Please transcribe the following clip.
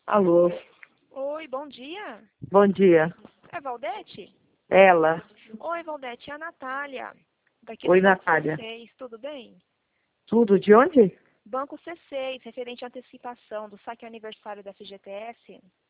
Alô, Oi, bom dia. bom dia. É Valdete? Ela. Oi, Valdete, é a Natália, daqui do Oi, Banco Natália. C6, tudo bem? Tudo de onde? Banco C6, referente à antecipação do saque aniversário da FGTS.